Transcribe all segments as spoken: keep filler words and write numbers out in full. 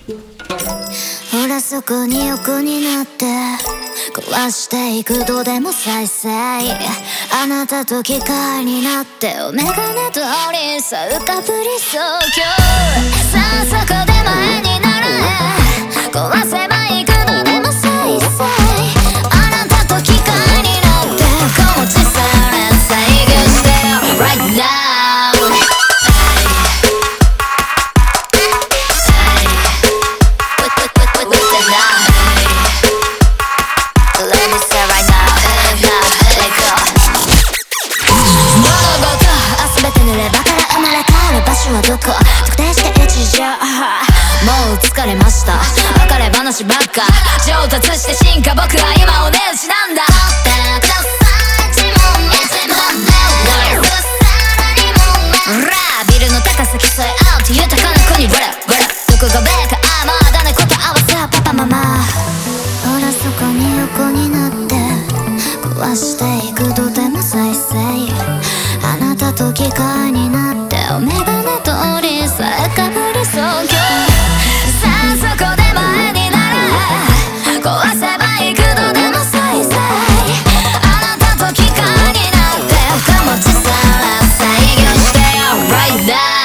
ほらそこに横になって壊していくどうでも再生。あなたと機械になってお眼鏡通りさ浮かぶ理想郷。さあそこで前になれ壊せばいくどうでも再生。あなたと機械になってこの地さえ制御してよ right now。どこ特定して一時もう疲れました別れ話ばっか上達して進化僕は今お値打ちなんだ。ビルの高さ競い合うって豊かな国ブラブラどこがベーカーまだね答合わせはパパママ。ほらそこに横になって壊していくとても再生。あなたと機械になってお眼鏡通りさえかぶりそう今日。さあそこで前になれ壊せばいくどでも再生。あなたと機械になって深持ちさえ制御してよ right now。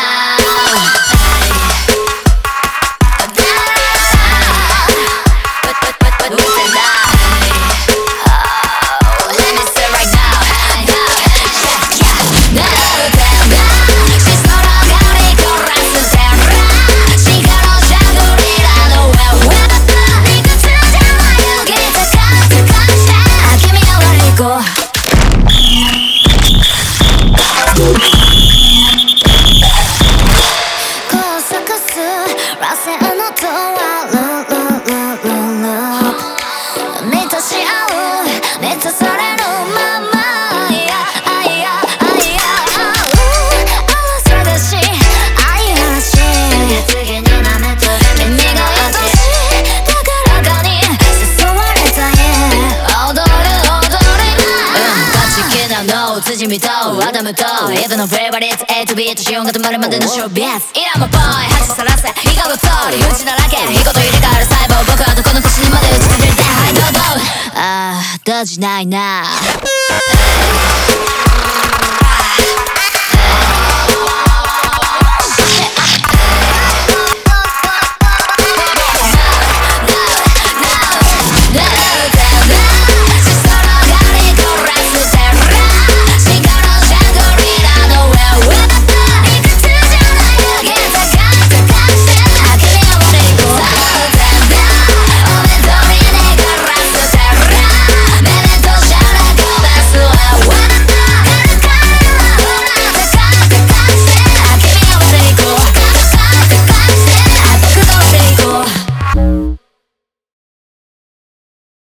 辻見とアダムとエヴのフェイバリッツエイトビートシオンが止まるまでのショービーツ。イランもぽい恥さらせ以下の通りうちだらけいいこと入れ替わる細胞僕はどこの星にまで打ち立ててはいどうぞ。ああ動じないな